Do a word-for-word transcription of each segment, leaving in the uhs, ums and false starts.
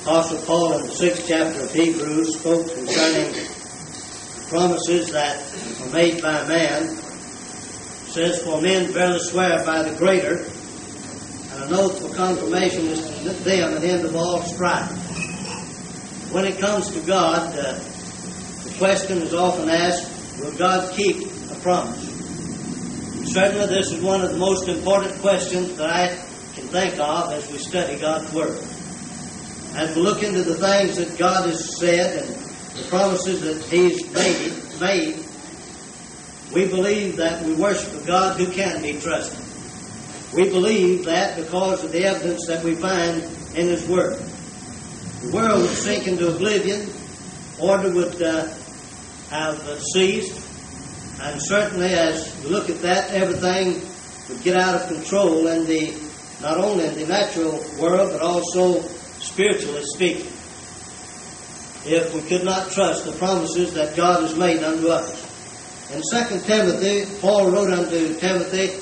Apostle Paul in the sixth chapter of Hebrews spoke concerning promises that are made by man. It says, "For men verily swear by the greater, and an oath for confirmation is to them an end of all strife." When it comes to God, uh, the question is often asked, will God keep a promise? Certainly this is one of the most important questions that I can think of as we study God's Word. As we look into the things that God has said and the promises that He's made, made, we believe that we worship a God who can be trusted. We believe that because of the evidence that we find in His Word. The world would sink into oblivion, order would uh, have uh, ceased, and certainly as we look at that, everything would get out of control in the, not only in the natural world, but also spiritually speaking, if we could not trust the promises that God has made unto us. In Second Timothy, Paul wrote unto Timothy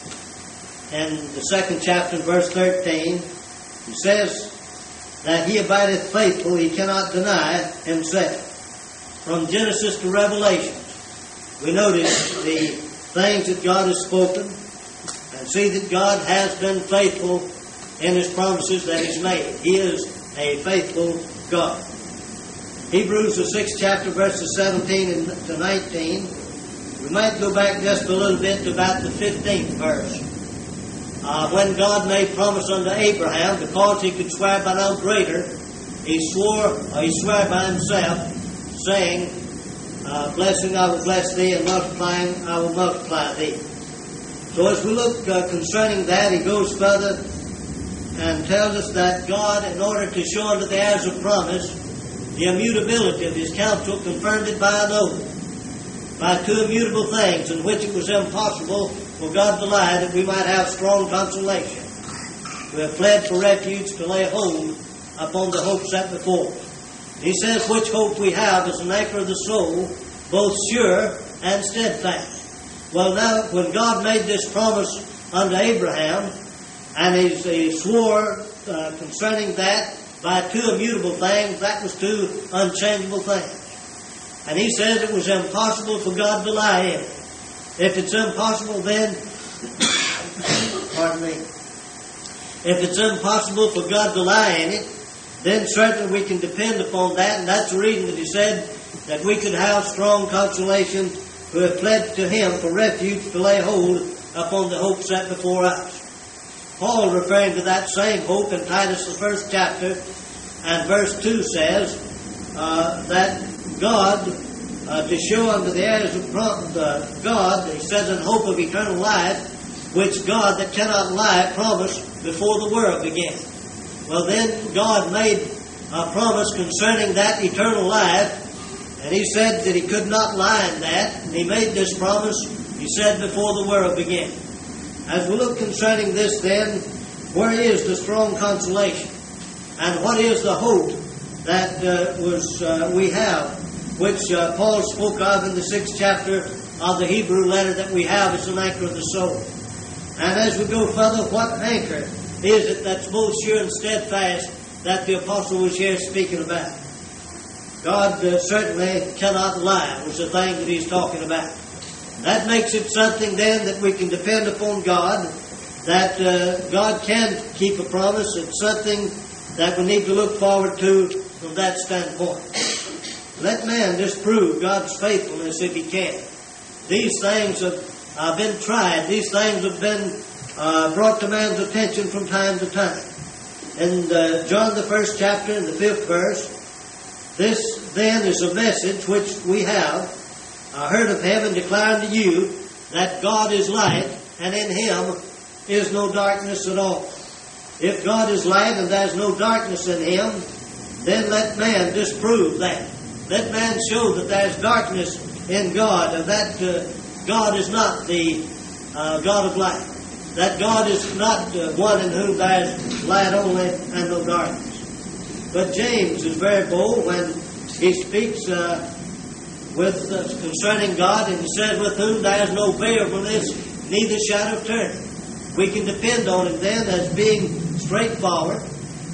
in the second chapter, verse thirteen, he says that he abideth faithful, he cannot deny himself. From Genesis to Revelation, we notice the things that God has spoken and see that God has been faithful in His promises that He's made. He is a faithful God. Hebrews, the sixth chapter, verses seventeen to nineteen. We might go back just a little bit to about the fifteenth verse. Uh, when God made promise unto Abraham, because he could swear by no greater, he swore, or he swore by himself, saying, uh, blessing I will bless thee, and multiplying I will multiply thee. So as we look uh, concerning that, he goes further and tells us that God, in order to show unto the heirs of promise the immutability of His counsel, confirmed it by an oath, by two immutable things, in which it was impossible for God to lie, that we might have strong consolation. We have fled for refuge to lay hold upon the hope set before us. He says, which hope we have is an anchor of the soul, both sure and steadfast. Well, now, when God made this promise unto Abraham, and he, he swore uh, concerning that by two immutable things, that was two unchangeable things. And he says it was impossible for God to lie in it. If it's impossible, then, pardon me, if it's impossible for God to lie in it, then certainly we can depend upon that, and that's the reason that he said that we could have strong consolation who have fled to Him for refuge to lay hold upon the hope set before us. Paul, referring to that same hope in Titus, the first chapter, and verse two says uh, that God, uh, to show unto the heirs of uh, God, he says, in hope of eternal life, which God that cannot lie promised before the world began. Well, then God made a promise concerning that eternal life, and He said that He could not lie in that. And He made this promise, He said, before the world began. As we look concerning this, then, where is the strong consolation? And what is the hope that uh, was uh, we have, which uh, Paul spoke of in the sixth chapter of the Hebrew letter, that we have as an anchor of the soul? And as we go further, what anchor is it that's both sure and steadfast that the apostle was here speaking about? God uh, certainly cannot lie, was the thing that he's talking about. That makes it something then that we can depend upon God, that uh, God can keep a promise. It's something that we need to look forward to from that standpoint. Let man disprove God's faithfulness if he can. These things have uh, been tried. These things have been uh, brought to man's attention from time to time. In uh, John the first chapter, in the fifth verse, this then is a message which we have uh, heard of Him and declare unto you, that God is light, and in Him is no darkness at all. If God is light and there is no darkness in Him, then let man disprove that. Let man show that there is darkness in God, and that uh, God is not the uh, God of light. That God is not uh, one in whom there is light only and no darkness. But James is very bold when he speaks uh, with uh, concerning God, and he says, with whom there is no variableness, neither shadow of turning. We can depend on Him then as being straightforward,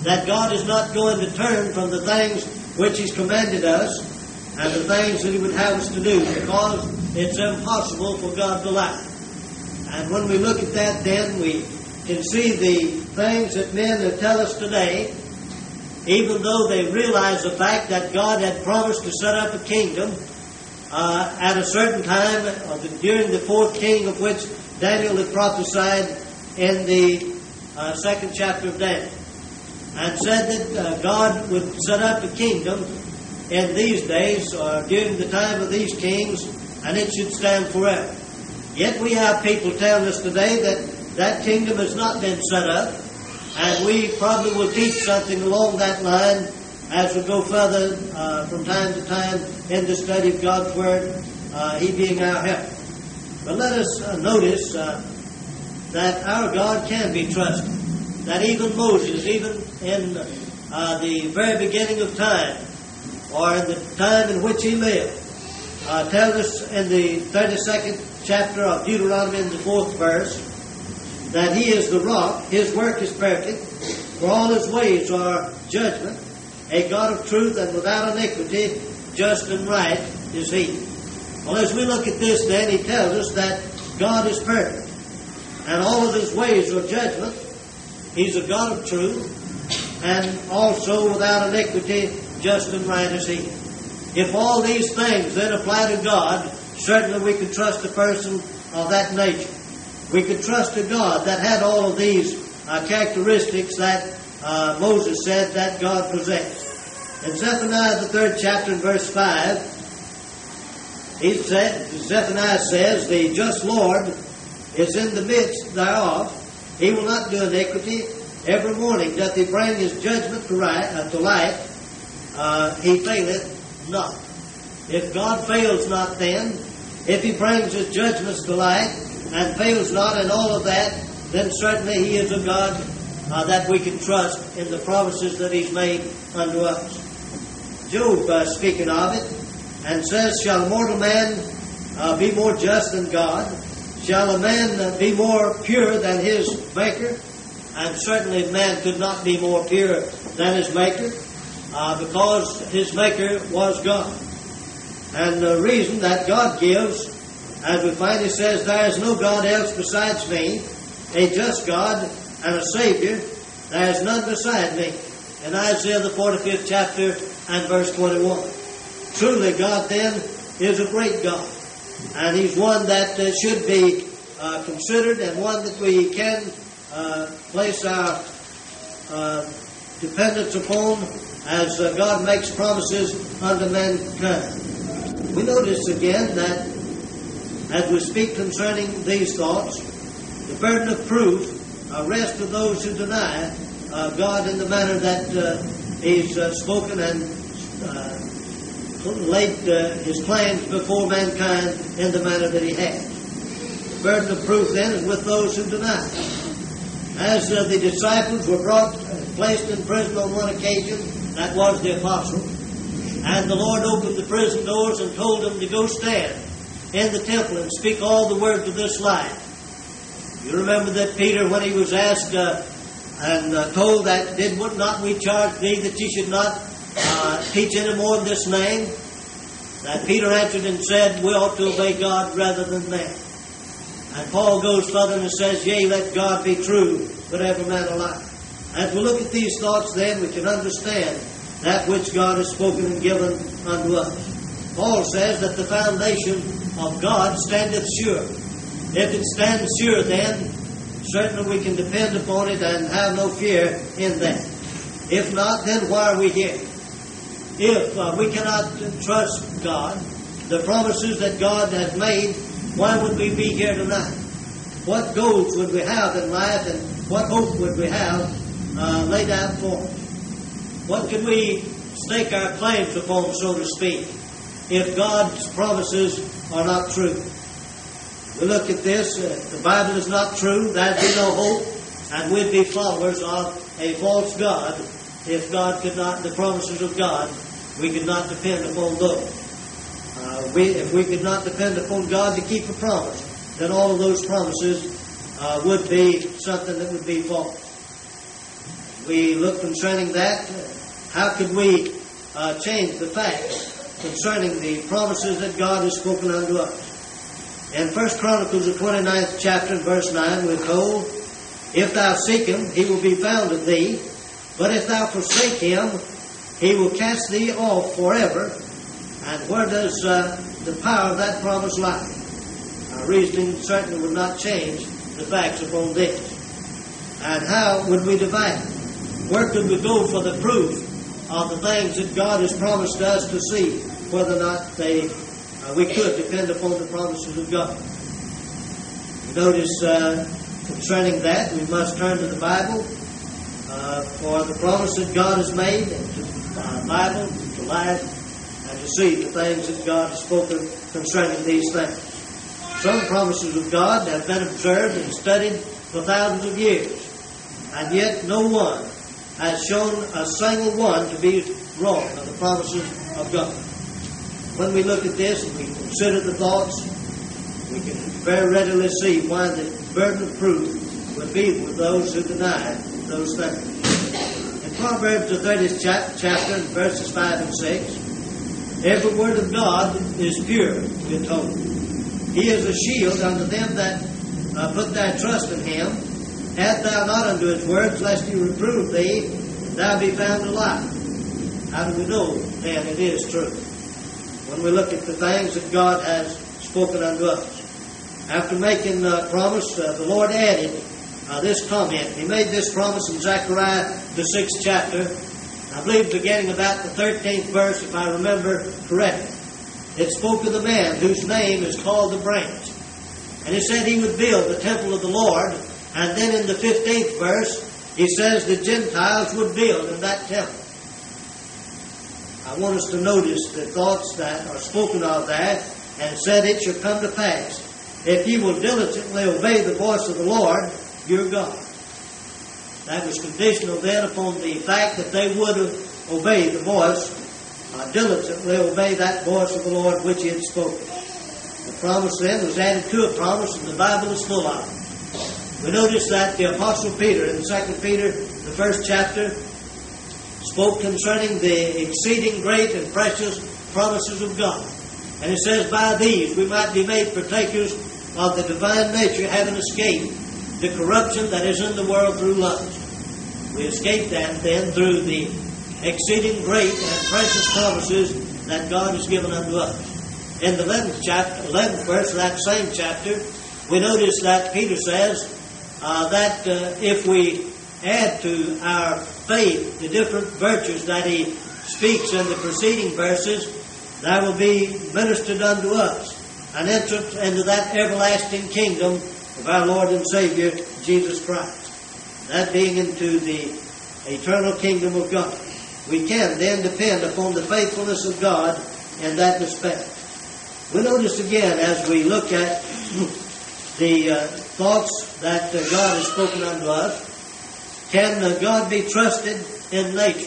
that God is not going to turn from the things which He's commanded us and the things that He would have us to do, because it's impossible for God to lie. And when we look at that, then we can see the things that men that tell us today, even though they realize the fact that God had promised to set up a kingdom uh, at a certain time uh, during the fourth king, of which Daniel had prophesied in the uh, second chapter of Daniel, and said that uh, God would set up a kingdom in these days, or during the time of these kings, and it should stand forever. Yet we have people telling us today that that kingdom has not been set up, and we probably will teach something along that line as we go further uh, from time to time in the study of God's Word, uh, He being our help. But let us uh, notice uh, that our God can be trusted. That even Moses, even in uh, the very beginning of time, or in the time in which he lived, uh, tells us in the thirty-second chapter of Deuteronomy in the fourth verse, that He is the rock, His work is perfect, for all His ways are judgment, a God of truth and without iniquity, just and right is He. Well, as we look at this, then, He tells us that God is perfect, and all of His ways are judgment. He's a God of truth, and also without iniquity, just and right is He. If all these things then apply to God, certainly we could trust a person of that nature. We could trust a God that had all of these uh, characteristics that uh, Moses said that God possessed. In Zephaniah, the third chapter, and verse five, he said, Zephaniah says, "The just Lord is in the midst thereof. He will not do iniquity. Every morning doth He bring His judgment to, right, uh, to light. Uh, he faileth not." If God fails not, then, if He brings His judgments to light and fails not in all of that, then certainly He is a God uh, that we can trust in the promises that He's made unto us. Job, uh, speaking of it, and says, "Shall a mortal man uh, be more just than God? Shall a man uh, be more pure than his Maker?" And certainly man could not be more pure than his Maker, uh, because his Maker was God. And the reason that God gives, as we find He says, "There is no God else besides me, a just God and a Savior. There is none beside me." In Isaiah the forty-fifth chapter and verse twenty-one. Truly God then is a great God, and He's one that uh, should be uh, considered, and one that we can uh, place our uh, dependence upon as uh, God makes promises unto mankind. We notice again that as we speak concerning these thoughts, the burden of proof uh, rests with those who deny uh, God in the manner that uh, He's uh, spoken and uh, laid uh, His plans before mankind in the manner that He has. The burden of proof then is with those who deny. As uh, the disciples were brought, uh, placed in prison on one occasion, that was the apostles, and the Lord opened the prison doors and told them to go stand in the temple and speak all the words of this life. You remember that Peter, when he was asked uh, and uh, told that, "Did not we charge thee that ye should not uh, teach any more in this name?" That Peter answered and said, "We ought to obey God rather than man." And Paul goes further and says, "Yea, let God be true, but every man a liar." As we look at these thoughts, then, we can understand that which God has spoken and given unto us. Paul says that the foundation of God standeth sure. If it stands sure, then certainly we can depend upon it and have no fear in that. If not, then why are we here? If uh, we cannot trust God, the promises that God has made, why would we be here tonight? What goals would we have in life, and what hope would we have uh, laid out for us? What can we stake our claims upon, so to speak, if God's promises are not true? We look at this, uh, the Bible is not true, there'd be no hope, and we'd be followers of a false God if God could not, the promises of God, we could not depend upon those. Uh, we, if we could not depend upon God to keep a promise, then all of those promises uh, would be something that would be false. we look concerning that. How could we uh, change the facts concerning the promises that God has spoken unto us? In First Chronicles, the twenty-ninth chapter, verse nine, we're told, if thou seek him, he will be found of thee. But if thou forsake him, he will cast thee off forever. And where does uh, the power of that promise lie? Our reasoning certainly would not change the facts upon this. And how would we divide it? Where could we go for the proof of the things that God has promised us to see whether or not they uh, we could depend upon the promises of God? Notice uh, concerning that, we must turn to the Bible uh, for the promise that God has made, and to the uh, Bible, to life, and to see the things that God has spoken concerning these things. Some promises of God have been observed and studied for thousands of years, and yet no one has shown a single one to be wrong of the promises of God. When we look at this and we consider the thoughts, we can very readily see why the burden of proof would be with those who deny those things. In Proverbs, the thirtieth chapter, verses five and six, every word of God is pure, we are told. He is a shield unto them that uh, put their trust in him. Add thou not unto his words, lest he reprove thee, and thou be found a lie. How do we know then it is true? When we look at the things that God has spoken unto us. After making a promise, uh, the Lord added uh, this comment. He made this promise in Zechariah, the sixth chapter, I believe beginning about the thirteenth verse, if I remember correctly. It spoke of the man whose name is called the branch. And it said he would build the temple of the Lord. And then in the fifteenth verse, he says the Gentiles would build in that temple. I want us to notice the thoughts that are spoken of there, and said it shall come to pass, if ye will diligently obey the voice of the Lord, your God. That was conditional then upon the fact that they would obey the voice, uh, diligently obey that voice of the Lord which he had spoken. The promise then was added to a promise, and the Bible is full of it. We notice that the Apostle Peter, in Second Peter, the first chapter, spoke concerning the exceeding great and precious promises of God. And it says, by these we might be made partakers of the divine nature, having escaped the corruption that is in the world through lust. We escape that then through the exceeding great and precious promises that God has given unto us. In the eleventh chapter, eleventh verse of that same chapter, we notice that Peter says uh, that uh, if we add to our faith the different virtues that he speaks in the preceding verses, there will be ministered unto us an entrance into that everlasting kingdom of our Lord and Savior, Jesus Christ. That being into the eternal kingdom of God. We can then depend upon the faithfulness of God in that respect. We notice again as we look at the uh, thoughts that uh, God has spoken unto us, can uh, God be trusted in nature?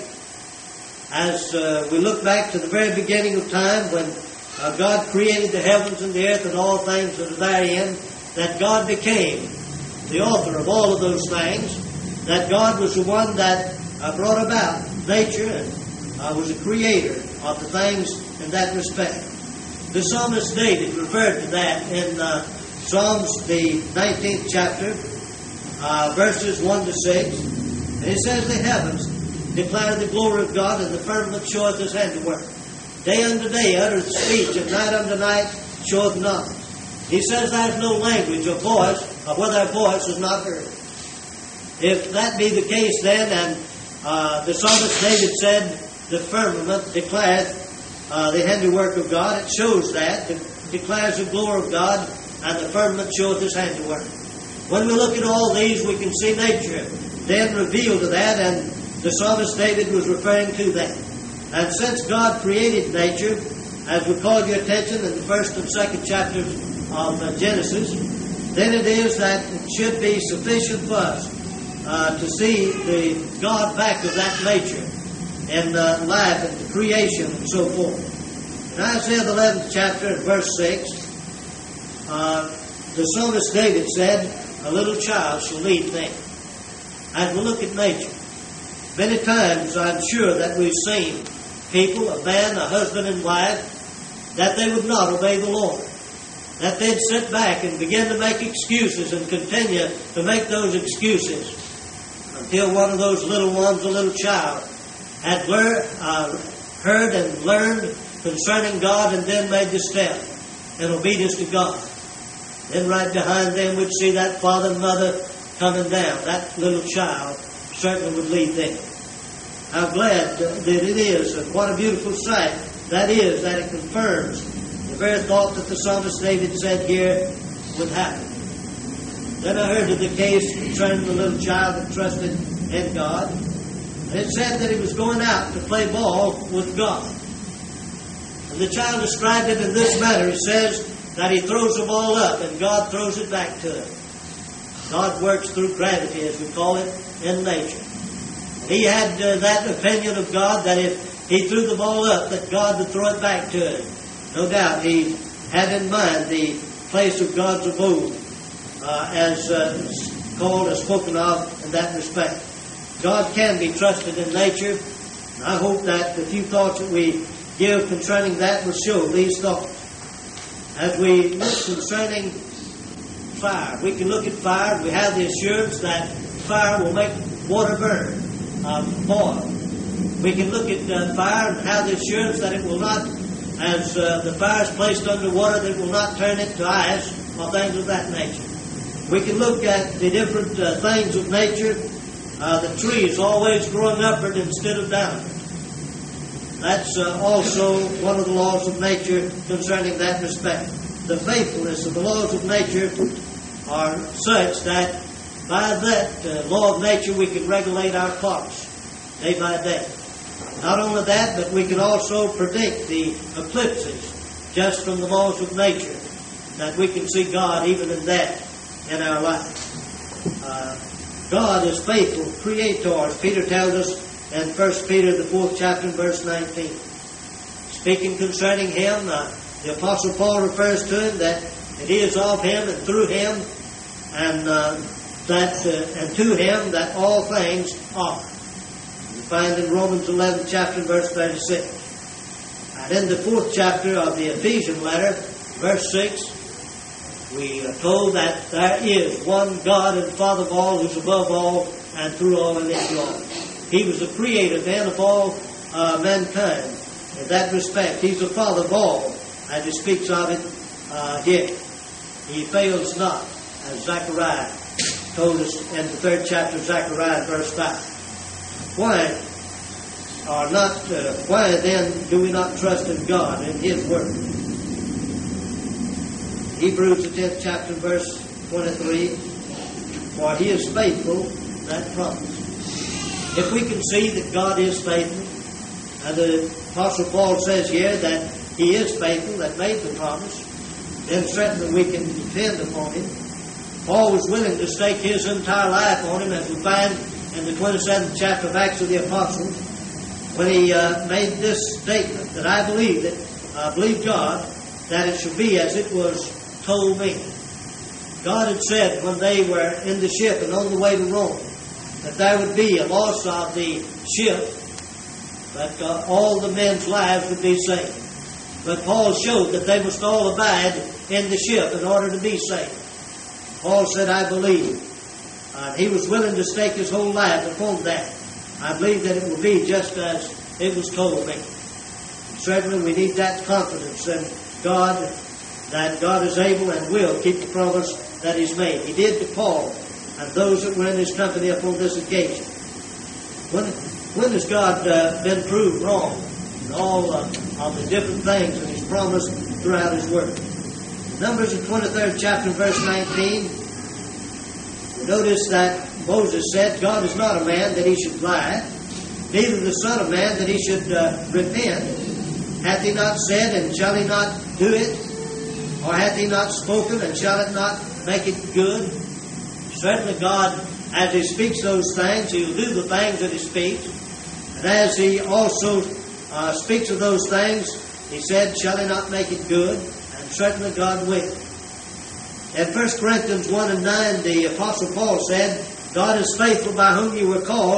As uh, we look back to the very beginning of time when uh, God created the heavens and the earth and all things that are therein, that God became the author of all of those things, that God was the one that uh, brought about nature and uh, was the creator of the things in that respect. The psalmist David referred to that in uh, Psalms, the nineteenth chapter, uh, verses one to six. And it says, the heavens declare the glory of God, and the firmament showeth his handiwork. Day unto day uttereth speech, and night unto night showeth knowledge. He says there is no language or voice, or where their voice is not heard. If that be the case then, and uh, the psalmist David said, the firmament declareth uh, the handiwork of God, it shows that, it declares the glory of God, and the firmament showeth his handiwork. When we look at all these, we can see nature then revealed to that, and the psalmist David was referring to that. And since God created nature, as we called your attention in the first and second chapters of uh, Genesis, then it is that it should be sufficient for us uh, to see the God back of that nature in uh, life and creation and so forth. In Isaiah the eleventh chapter, verse six, uh, the psalmist David said, a little child shall lead them. As we look at nature, Many times I'm sure that we've seen people, a man, a husband and wife, that they would not obey the Lord. That they'd sit back and begin to make excuses and continue to make those excuses until one of those little ones, a little child, had learned, uh, heard and learned concerning God and then made the step in obedience to God. Then right behind them we'd see that father and mother coming down. That little child certainly would lead them. How glad that it is, and what a beautiful sight that is, that it confirms the very thought that the psalmist David said here would happen. Then I heard of the case concerning the little child that trusted in God. And it said that he was going out to play ball with God. And the child described it in this manner. He says that he throws the ball up and God throws it back to him. God works through gravity, as we call it, in nature. He had uh, that opinion of God that if he threw the ball up, that God would throw it back to him. No doubt he had in mind the place of God's abode uh, as uh, called or spoken of in that respect. God can be trusted in nature. And I hope that the few thoughts that we give concerning that will show these thoughts. As we look concerning fire, we can look at fire and we have the assurance that fire will make water burn. Uh, boil. We can look at uh, fire and have the assurance that it will not, as uh, the fire is placed under water, that it will not turn into ice or things of that nature. We can look at the different uh, things of nature. Uh, the tree is always growing upward instead of downward. That's uh, also one of the laws of nature concerning that respect. The faithfulness of the laws of nature are such that by that uh, law of nature, we can regulate our clocks day by day. Not only that, but we can also predict the eclipses just from the laws of nature, that we can see God even in that in our life. Uh, God is faithful, creator, as Peter tells us in First Peter, the fourth chapter, verse nineteen. Speaking concerning Him, uh, the Apostle Paul refers to Him that it is of Him and through Him and uh, that uh, and to Him that all things are. You find in Romans eleventh chapter, verse thirty-six. And in the fourth chapter of the Ephesian letter, verse six, we are told that there is one God and Father of all, who's above all and through all and into all. He was the creator then of all uh, mankind. In that respect, He's the Father of all, as He speaks of it uh, here. He fails not, as Zechariah told us in the third chapter of Zechariah, verse five. Why are not? Uh, why then do we not trust in God and His Word? Hebrews the tenth chapter, verse twenty-three. For He is faithful that promised. If we can see that God is faithful, and the Apostle Paul says here that He is faithful that made the promise, then certainly we can depend upon Him. Paul was willing to stake his entire life on Him, as we find in the twenty-seventh chapter of Acts of the Apostles, when he uh, made this statement, that I believe that I uh, believe God, that it should be as it was told me. God had said when they were in the ship and on the way to Rome, that there would be a loss of the ship, but uh, all the men's lives would be saved. But Paul showed that they must all abide in the ship in order to be saved. Paul said, I believe. Uh, he was willing to stake his whole life upon that. I believe that it will be just as it was told me. Certainly we need that confidence in God, that God is able and will keep the promise that He's made. He did to Paul and those that were in his company upon this occasion. When, when has God uh, been proved wrong in all uh, of the different things that He's promised throughout His Word? Numbers, the twenty-third chapter, verse nineteen, we notice that Moses said, God is not a man that He should lie, neither the Son of Man that He should uh, repent. Hath He not said, and shall He not do it? Or hath He not spoken, and shall it not make it good? Certainly God, as He speaks those things, He'll do the things that He speaks. And as He also uh, speaks of those things, He said, shall He not make it good? And certainly God will. In First Corinthians one and nine, the Apostle Paul said, God is faithful by whom you were called,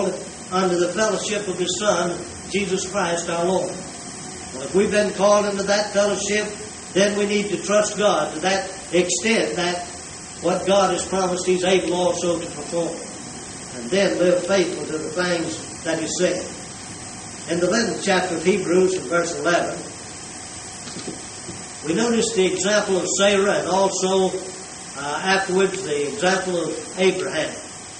under the fellowship of His Son, Jesus Christ our Lord. Well, if we've been called into that fellowship, then we need to trust God to that extent that what God has promised He's able also to perform. And then live faithful to the things that He said. In the eleventh chapter of Hebrews, in verse eleven, we notice the example of Sarah and also uh, afterwards the example of Abraham.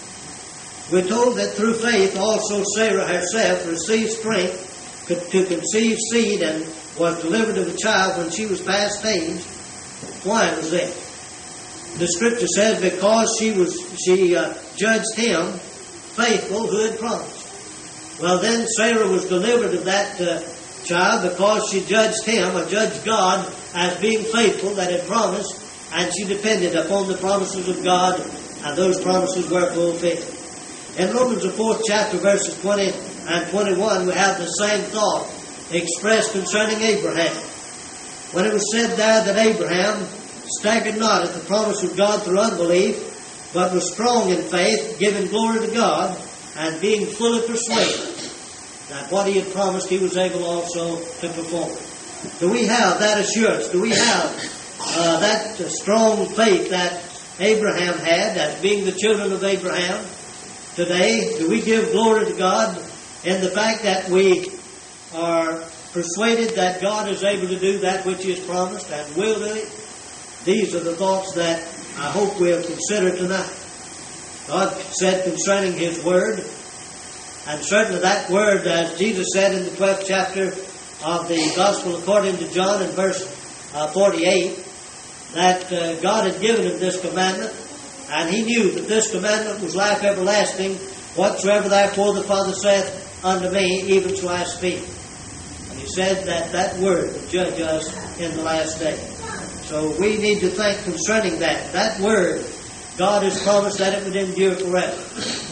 We're told that through faith also Sarah herself received strength to conceive seed and was delivered of a child when she was past age. Why was that? The Scripture says because she was she uh, judged him faithful who had promised. Well, then Sarah was delivered of that uh, child because she judged him, or judged God, as being faithful that had promised, and she depended upon the promises of God, and those promises were fulfilled. In Romans the fourth chapter, verses twenty and twenty-one, we have the same thought expressed concerning Abraham. When it was said there that Abraham staggered not at the promise of God through unbelief, but was strong in faith, giving glory to God, and being fully persuaded that what he had promised he was able also to perform. Do we have that assurance? Do we have uh, that uh, strong faith that Abraham had as being the children of Abraham today? Do we give glory to God in the fact that we are persuaded that God is able to do that which He has promised and will do it? These are the thoughts that I hope we'll consider tonight. God said concerning His Word, and certainly that Word, as Jesus said in the twelfth chapter of the Gospel according to John in verse uh, forty-eight, that uh, God had given Him this commandment, and He knew that this commandment was life everlasting. Whatsoever therefore the Father saith unto me, even so I speak. And He said that that Word would judge us in the last day. So we need to think concerning that. That Word, God has promised that it would endure forever.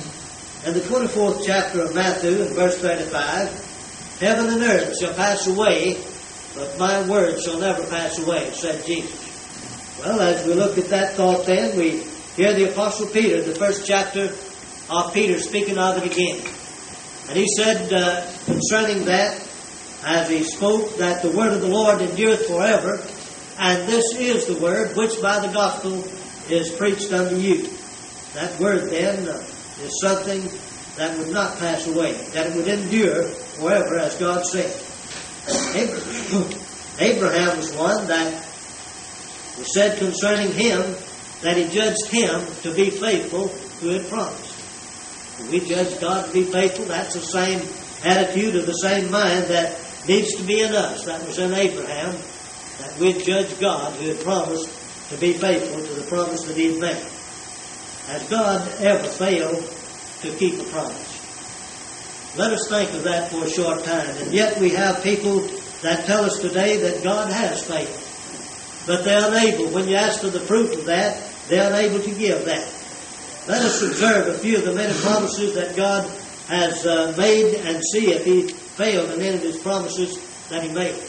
In the twenty-fourth chapter of Matthew, in verse thirty-five, heaven and earth shall pass away, but my word shall never pass away, said Jesus. Well, as we look at that thought then, we hear the Apostle Peter, the first chapter of Peter, speaking of it again. And he said uh, concerning that, as he spoke, that the word of the Lord endureth forever, and this is the word which by the gospel is preached unto you. That word then uh, is something that would not pass away, that it would endure forever, as God said. Abraham was one that was said concerning him that he judged him to be faithful who had promised. When we judge God to be faithful, that's the same attitude of the same mind that needs to be in us, that was in Abraham, that we'd judge God who had promised to be faithful to the promise that He had made. Has God ever failed to keep a promise? Let us think of that for a short time. And yet we have people that tell us today that God has failed. But they're unable, when you ask for the proof of that, they're unable to give that. Let us observe a few of the many promises that God has uh, made and see if He failed in any of His promises that He made.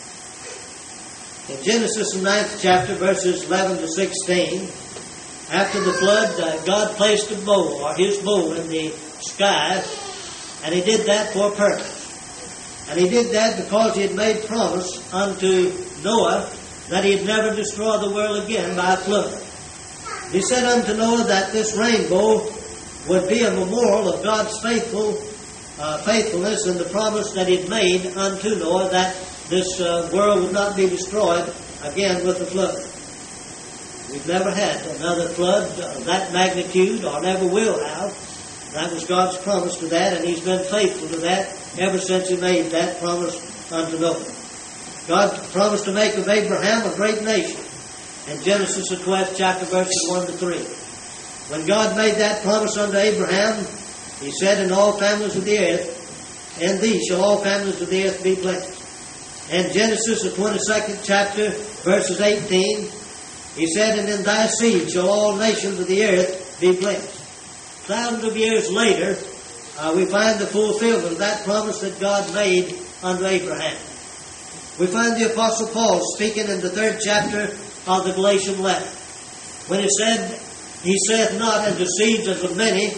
In Genesis, the ninth chapter, verses eleven to sixteen, after the flood, uh, God placed a bowl, or His bowl, in the sky, and He did that for a purpose. And He did that because He had made promise unto Noah that He'd never destroy the world again by a flood. He said unto Noah that this rainbow would be a memorial of God's faithful uh, faithfulness and the promise that He'd made unto Noah that this uh, world would not be destroyed again with the flood. We've never had another flood of that magnitude, or never will have. That was God's promise to that, and He's been faithful to that ever since He made that promise unto Noah. God promised to make of Abraham a great nation in Genesis the twelfth chapter, verses one to three. When God made that promise unto Abraham, He said, in all families of the earth, in thee shall all families of the earth be blessed. In Genesis the twenty-second chapter, verses eighteen, He said, and in thy seed shall all nations of the earth be blessed. Thousands of years later, uh, we find the fulfillment of that promise that God made unto Abraham. We find the Apostle Paul speaking in the third chapter of the Galatian letter, when he said, He saith not unto seeds as of many,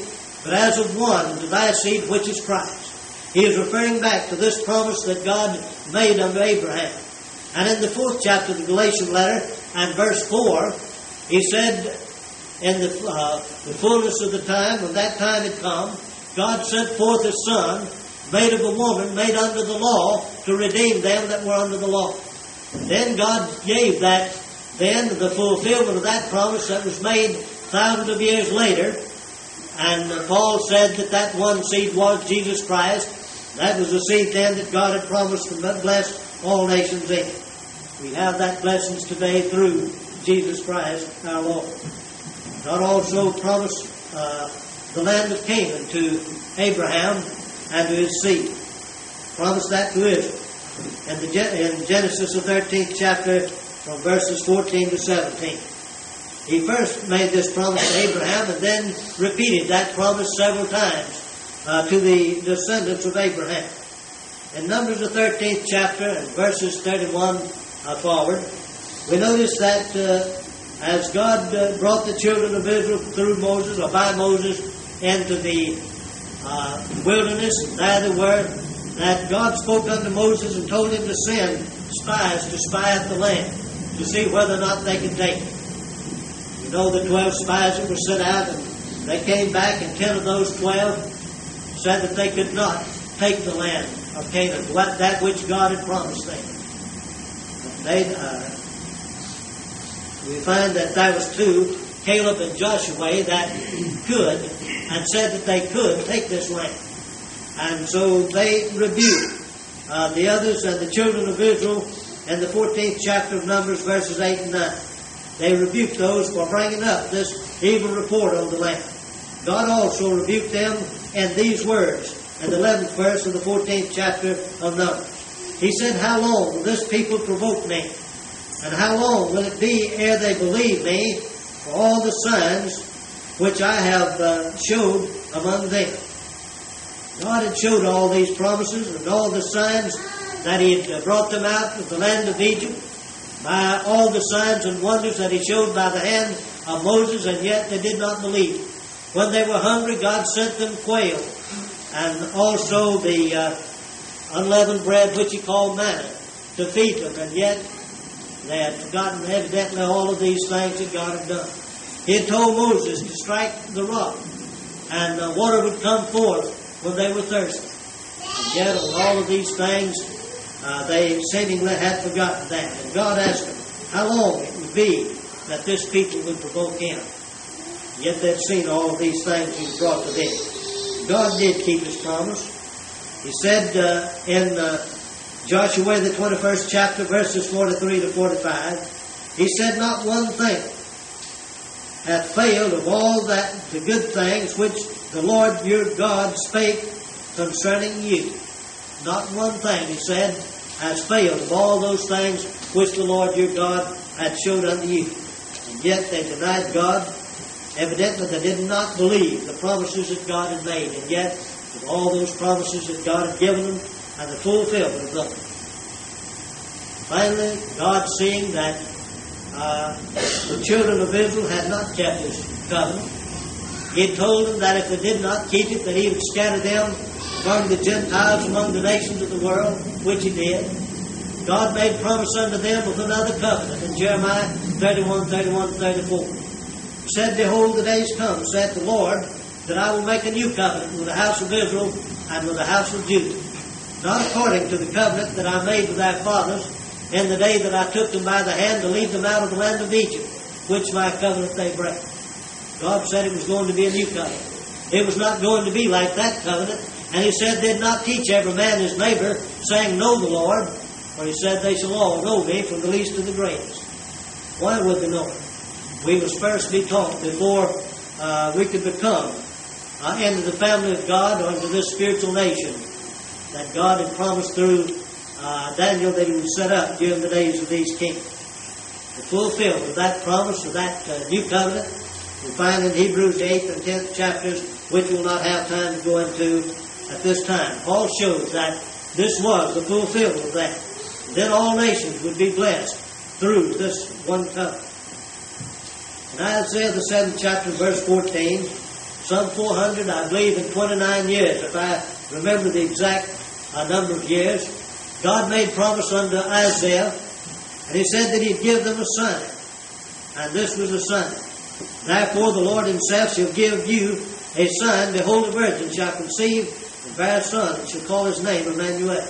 but as of one, and to thy seed, which is Christ. He is referring back to this promise that God made unto Abraham. And in the fourth chapter of the Galatian letter, and verse four, he said, in the, uh, the fullness of the time, when that time had come, God sent forth His Son, made of a woman, made under the law, to redeem them that were under the law. Then God gave that, then the fulfillment of that promise that was made thousands of years later. And Paul said that that one seed was Jesus Christ. That was the seed then that God had promised to bless all nations in. We have that blessings today through Jesus Christ our Lord. God also promised uh, the land of Canaan to Abraham and to his seed. Promised that to Israel. In, the, in Genesis, the thirteenth chapter, from verses fourteen to seventeen. He first made this promise to Abraham and then repeated that promise several times uh, to the descendants of Abraham. In Numbers, the thirteenth chapter, and verses thirty-one uh, forward, we notice that uh, as God uh, brought the children of Israel through Moses, or by Moses, into the uh, wilderness, there they were, that God spoke unto Moses and told him to send spies to spy out the land, to see whether or not they could take it. You know the twelve spies that were sent out, and they came back, and ten of those twelve said that they could not take the land of Canaan, that which God had promised them. They, uh, we find that there was two, Caleb and Joshua, that could, and said that they could take this land. And so they rebuked uh, the others and the children of Israel in the fourteenth chapter of Numbers, verses eight and nine. They rebuked those for bringing up this evil report on the land. God also rebuked them in these words, in the eleventh verse of the fourteenth chapter of Numbers. He said, How long will this people provoke me? And how long will it be ere they believe me for all the signs which I have uh, showed among them? God had showed all these promises and all the signs that He had brought them out of the land of Egypt, by all the signs and wonders that He showed by the hand of Moses, and yet they did not believe. When they were hungry, God sent them quail, and also the uh, unleavened bread which He called manna, to feed them, and yet they had forgotten evidently all of these things that God had done. He had told Moses to strike the rock, and uh, water would come forth when they were thirsty. And yet on all of these things, uh, they seemingly had forgotten that. And God asked them how long it would be that this people would provoke Him. Yet they'd seen all of these things He brought to them. God did keep His promise. He said uh, in uh, Joshua, the twenty-first chapter, verses forty-three to forty-five, He said, Not one thing hath failed of all that the good things which the Lord your God spake concerning you. Not one thing, He said, has failed of all those things which the Lord your God had showed unto you. And yet they denied God. Evidently they did not believe the promises that God had made. And yet, with all those promises that God had given them, and the fulfillment of them. Finally, God, seeing that uh, the children of Israel had not kept His covenant, He had told them that if they did not keep it, that He would scatter them among the Gentiles, among the nations of the world, which He did. God made promise unto them with another covenant in Jeremiah thirty-one, thirty-one, thirty-four. He said, Behold, the days come, saith the Lord, that I will make a new covenant with the house of Israel and with the house of Judah, not according to the covenant that I made with their fathers in the day that I took them by the hand to lead them out of the land of Egypt, which my covenant they break. God said it was going to be a new covenant. It was not going to be like that covenant. And He said, Did not teach every man his neighbor, saying, Know the Lord. For He said, They shall all know me, from the least to the greatest. Why would they know Him? We must first be taught before uh, we could become uh, into the family of God or into this spiritual nation that God had promised through uh, Daniel that He would set up during the days of these kings. The fulfillment of that promise, of that uh, new covenant, we find in Hebrews the eighth and tenth chapters, which we'll not have time to go into at this time. Paul shows that this was the fulfillment of that. And then all nations would be blessed through this one covenant. In Isaiah the seventh chapter, verse fourteen, some four hundred, I believe, and twenty-nine years, if I remember the exact uh, number of years, God made promise unto Isaiah, and He said that He'd give them a son. And this was a son. Therefore the Lord Himself shall give you a son. Behold, a virgin shall conceive and bear a son, and shall call his name Emmanuel.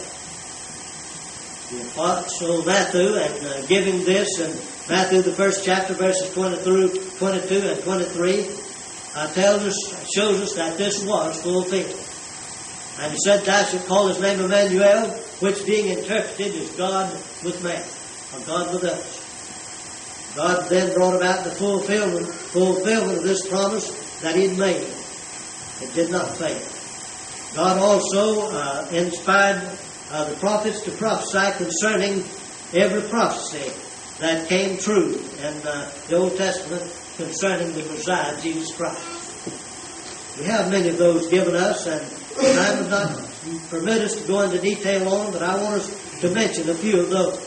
The Apostle Matthew, and uh, giving this in Matthew the first chapter, verses twenty through twenty-two and twenty-three, uh, tells us, shows us that this was fulfilled. And He said, Thou shalt call his name Emmanuel, which being interpreted is God with man, or God with us. God then brought about the fulfillment, fulfillment of this promise that He had made. It did not fail. God also uh, inspired uh, the prophets to prophesy concerning every prophecy that came true in uh, the Old Testament concerning the Messiah, Jesus Christ. We have many of those given us, and time would not permit us to go into detail on, but I want us to mention a few of those.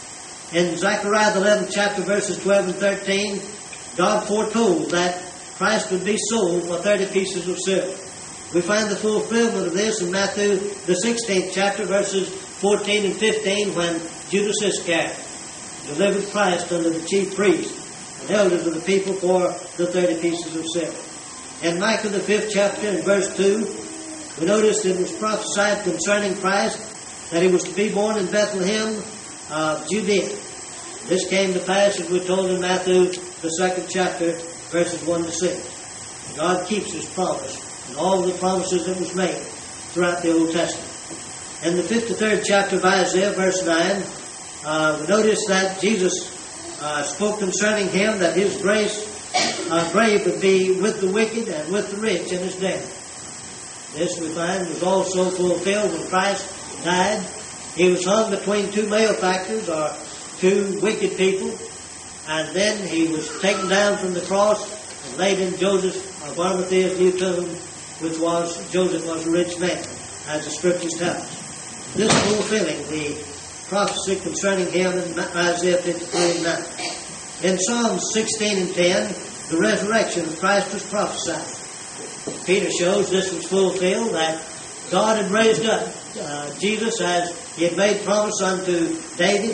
In Zechariah the eleventh chapter, verses twelve and thirteen, God foretold that Christ would be sold for thirty pieces of silver. We find the fulfillment of this in Matthew the sixteenth chapter, verses fourteen and fifteen, when Judas Iscariot delivered Christ unto the chief priests and elders of the people for the thirty pieces of silver. In Micah the fifth chapter, in verse two, we notice it was prophesied concerning Christ that He was to be born in Bethlehem of Judea. This came to pass, as we're told in Matthew, the second chapter, verses one to six. God keeps His promise and all the promises that was made throughout the Old Testament. In the fifty-third chapter of Isaiah, verse nine, uh, we notice that Jesus uh, spoke concerning Him that His grace, uh, grave would be with the wicked and with the rich in His death. This, we find, was also fulfilled when Christ died. He was hung between two malefactors, or two wicked people, and then He was taken down from the cross and laid in Joseph of Arimathea's new tomb, which was, Joseph was a rich man, as the Scriptures tell us. This fulfilling the prophecy concerning Him in Isaiah fifty-three and nine. In Psalms sixteen and ten, the resurrection of Christ was prophesied. Peter shows this was fulfilled, that God had raised up uh, Jesus as He had made promise unto David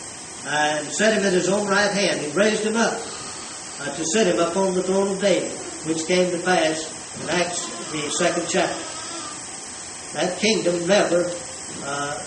and set Him at His own right hand. He raised Him up uh, to sit Him upon the throne of David, which came to pass in Acts the second chapter. That kingdom never uh,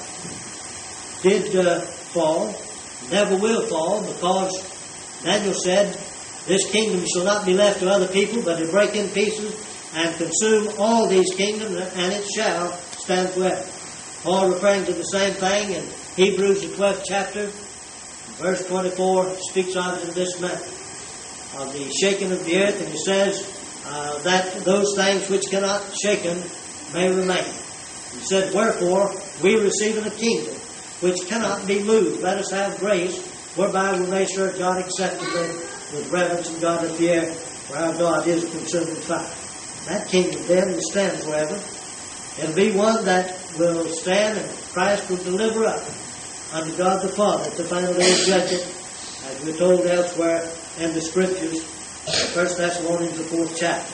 did uh, fall, never will fall, because Daniel said, This kingdom shall not be left to other people, but to break in pieces and consume all these kingdoms, and it shall stand forever. Paul, referring to the same thing in Hebrews the twelfth chapter, verse twenty-four, speaks of it in this manner, of the shaking of the earth, and he says uh, that those things which cannot be shaken may remain. He said, Wherefore we receiving a kingdom which cannot be moved, let us have grace, whereby we may serve God acceptably with reverence and godly fear, for our God is a consuming fire. That kingdom then will stand forever. It'll be one that will stand, and Christ will deliver up unto God the Father at the final day of judgment, as we're told elsewhere in the Scriptures, First Thessalonians the fourth chapter.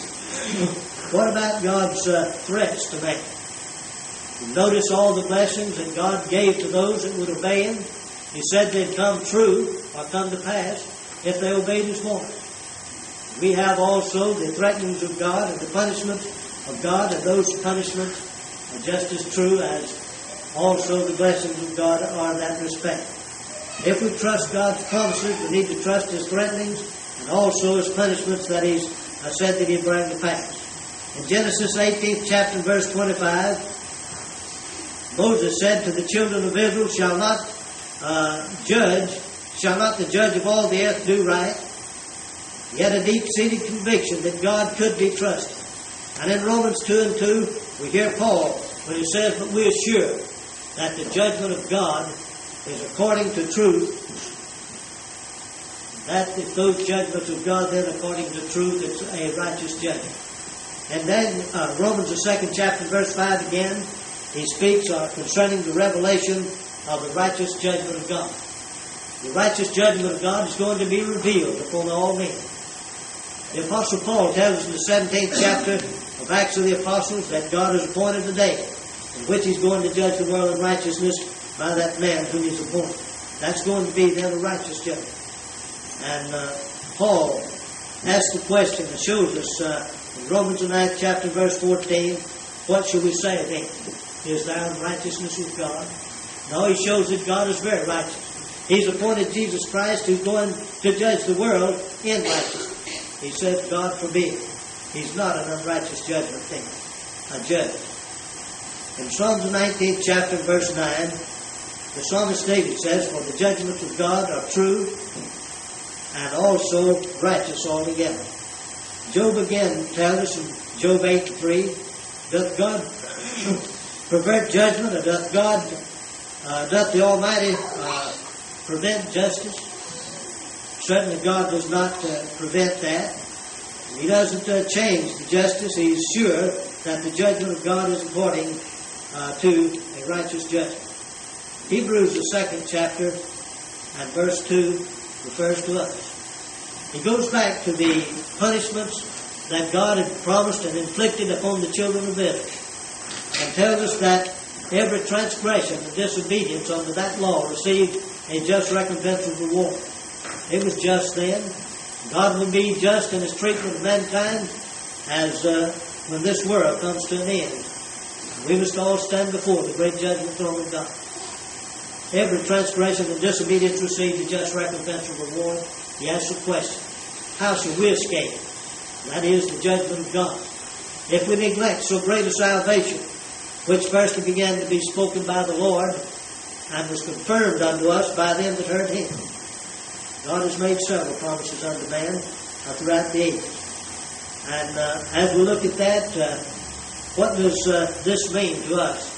What about God's uh, threats to man? You notice all the blessings that God gave to those that would obey Him. He said they'd come true or come to pass if they obeyed His warning. We have also the threatenings of God and the punishments of God, and those punishments are just as true as also the blessings of God are in that respect. If we trust God's promises, we need to trust His threatenings and also His punishments that He's uh, said that He'd bring to pass. In Genesis eighteenth chapter, verse twenty-five, Moses said to the children of Israel, Shall not uh, judge, shall not the judge of all the earth do right? He had a deep-seated conviction that God could be trusted. And in Romans two and two, we hear Paul when he says, But we are sure that the judgment of God is according to truth. That if those judgments of God then according to truth, it's a righteous judgment. And then uh, Romans the second chapter, verse five again, he speaks uh, concerning the revelation of the righteous judgment of God. The righteous judgment of God is going to be revealed upon all men. The Apostle Paul tells us in the seventeenth chapter of Acts of the Apostles that God has appointed a day in which He's going to judge the world in righteousness by that man whom He's appointed. That's going to be then a righteous judgment. And uh, Paul asks the question that shows us uh, in Romans the ninth chapter, verse fourteen, what shall we say then? Is there righteousness with God? No, he shows that God is very righteous. He's appointed Jesus Christ who's going to judge the world in righteousness. He says, God forbid. He's not an unrighteous judgment thing, a judge. In Psalms the nineteenth chapter, verse nine, the psalmist David says, for the judgments of God are true and also righteous altogether. Job again tells us in Job eight three, doth God pervert judgment, or doth God, uh, doth the Almighty uh, prevent justice? Certainly God does not uh, prevent that. He doesn't uh, change the justice. He's sure that the judgment of God is according uh, to a righteous judgment. Hebrews, the second chapter, and verse two, refers to us. He goes back to the punishments that God had promised and inflicted upon the children of Israel, and tells us that every transgression and disobedience under that law received a just recompense of reward. It was just then. God will be just in His treatment of mankind as uh, when this world comes to an end. We must all stand before the great judgment throne of God. Every transgression and disobedience received a just recompense of reward. He asks the question, how shall we escape? That is the judgment of God. If we neglect so great a salvation, which first began to be spoken by the Lord and was confirmed unto us by them that heard Him. God has made several promises unto man uh, throughout the ages. And uh, as we look at that, uh, what does uh, this mean to us?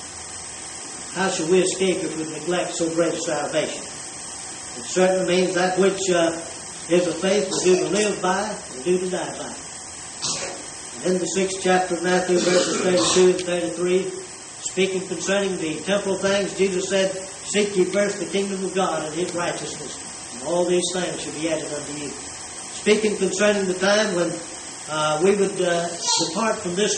How shall we escape if we neglect so great a salvation? It certainly means that which uh, is a faith we're due to live by and due to die by. And in the sixth chapter of Matthew, verses thirty-two and thirty-three, speaking concerning the temporal things, Jesus said, seek ye first the kingdom of God and His righteousness, and all these things shall be added unto you. Speaking concerning the time when uh, we would uh, depart from this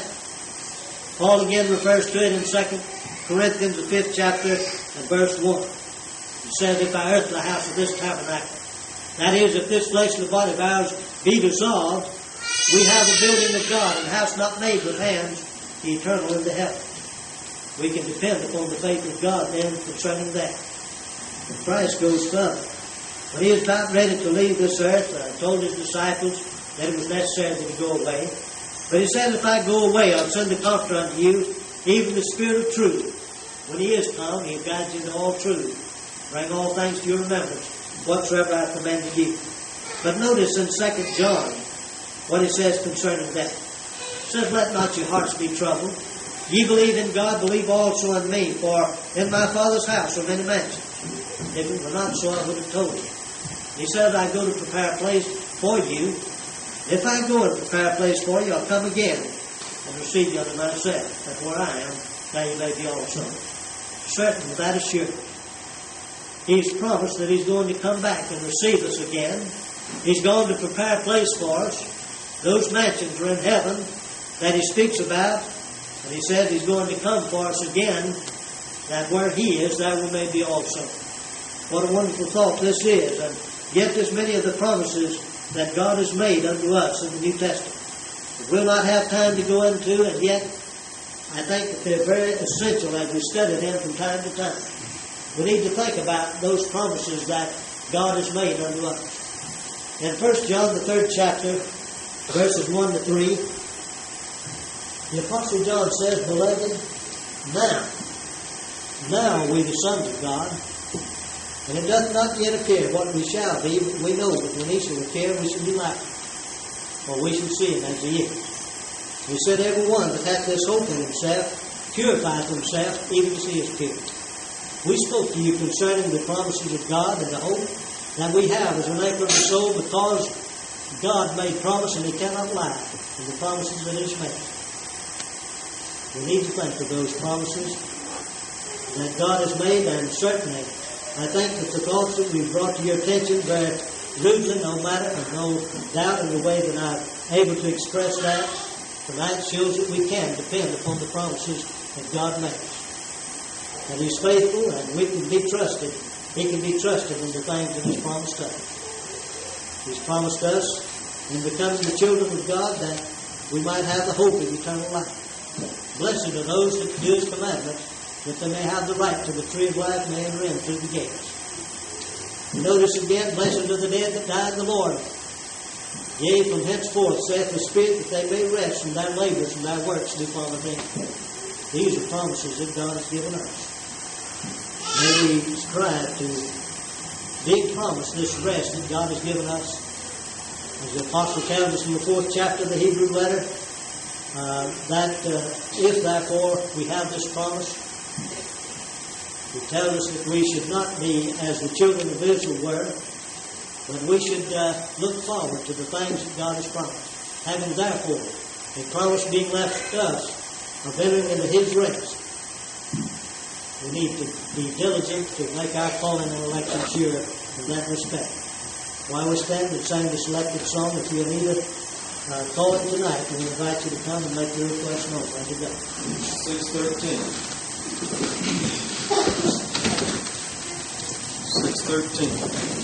life, Paul again refers to it in Second Corinthians, the fifth chapter, and verse one. It says, if our earthly house of this tabernacle, that is, if this fleshly body of ours be dissolved, we have a building of God, and a house not made with hands, the eternal in the heaven. We can depend upon the faith of God then concerning that. And Christ goes further. When He was about ready to leave this earth, uh, told His disciples that it was necessary that He go away. But He said, if I go away, I'll send the Comforter unto you, even the Spirit of truth. When He is come, He'll guide you into all truth, bring all things to your remembrance, whatsoever I have commanded you. But notice in Second John what He says concerning that. He says, let not your hearts be troubled. Ye believe in God, believe also in me, for in my Father's house are many mansions. If it were not so, I would have told you. He said, I go to prepare a place for you. If I go and prepare a place for you, I'll come again and receive you unto myself, that where I am, there you may be also. Certain, that is sure. He's promised that He's going to come back and receive us again. He's going to prepare a place for us. Those mansions are in heaven that He speaks about. And He said He's going to come for us again, that where He is, there we may be also. What a wonderful thought this is. And yet there's many of the promises that God has made unto us in the New Testament. We'll not have time to go into, and yet I think that they're very essential as we study them from time to time. We need to think about those promises that God has made unto us. In First John, the third chapter, verses one to three, the Apostle John says, beloved, now, now are we the sons of God, and it doth not yet appear what we shall be, but we know that when He shall appear, we shall be like Him, for we shall see Him as He is. He said, every one that hath this hope in himself purifieth himself, even as He is pure. We spoke to you concerning the promises of God and the hope that we have as an anchor of the soul, because God made promise and He cannot lie in the promises that He has made. We need to think of those promises that God has made, and certainly I think that the thoughts that we've brought to your attention very rudely, no matter, and no doubt in the way that I'm able to express that. Tonight shows that we can depend upon the promises that God makes. And He's faithful, and we can be trusted. He can be trusted in the things that He's promised us. He's promised us in becoming the children of God that we might have the hope of eternal life. Blessed are those that do His commandments, that they may have the right to the tree of life, may enter in through the gates. Notice again, blessed are the dead that die in the Lord. Yea, from henceforth, saith the Spirit, that they may rest from their labors and their works do follow them. These are promises that God has given us. May we strive to be promised this rest that God has given us. As the Apostle tells us in the fourth chapter of the Hebrew letter, uh, that uh, if therefore we have this promise, He tells us that we should not be as the children of Israel were, but we should uh, look forward to the things that God has promised. Having therefore a promise being left to us of entering into His rest, we need to be diligent to make our calling and election sure in that respect. While we stand and sing the selected song, if you'll need it, uh, call it tonight. We invite you to come and make your request known unto God. six thirteen. six thirteen.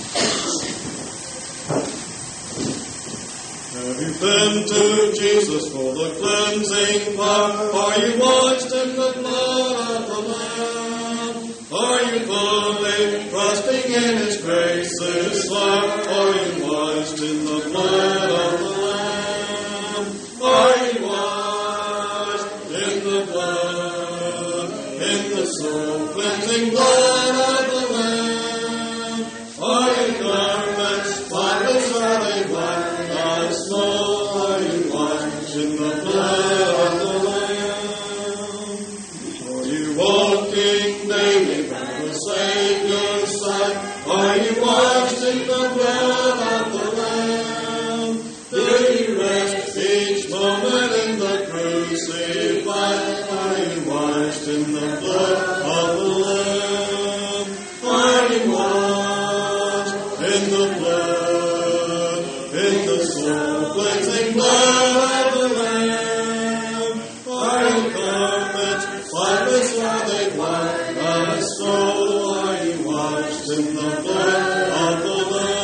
Have you been to Jesus for the cleansing power? Are you washed in the blood of the Lamb? Are you fully trusting in His grace's love? Are you washed in the blood of the Lamb? Are you washed in the blood, in the soul cleansing blood of the Lamb? Are your garments spotless? Are they white as snow? Are you washed in the blood of the Lamb? Are you walking daily by the Savior's side? Are you washed in the blood of the Lamb? Do you rest each moment in the crucified? Are you washed in the blood of the Lamb? Are you washed in the blood, in the soul cleansing blood of the Lamb? Are your garments spotless? Are they white as snow? Are you washed in the blood of the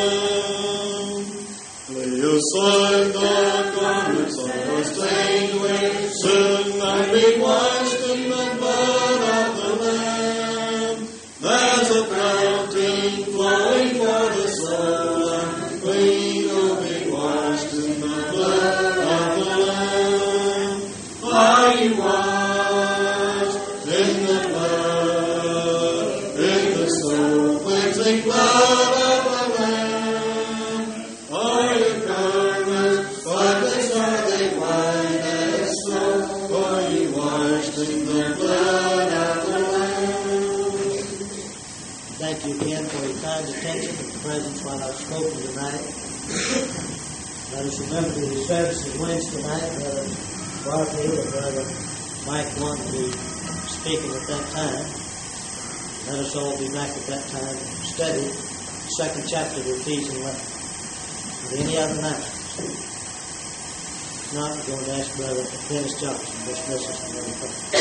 Lamb? Lay aside the garments that are stained with sin and be washed in the blood of the Lamb. There's a fountain flowing for the soul, and clean will be washed in the blood of the Lamb. Are you washed in the blood, in the soul cleansing blood of the Lamb? Are your garments spotless? Are they white as snow? Are you washed in the blood of the Lamb? Thank you again for your kind attention and presence while I've spoken tonight. Let us remember that the service is Wednesday night. Brother Barfield or Brother Mike want to be speaking at that time. Let us all be back at that time and study the second chapter of the Ephesian letter. Are there any other announcements? If not, we're going to ask Brother Dennis Johnson to dismiss us from the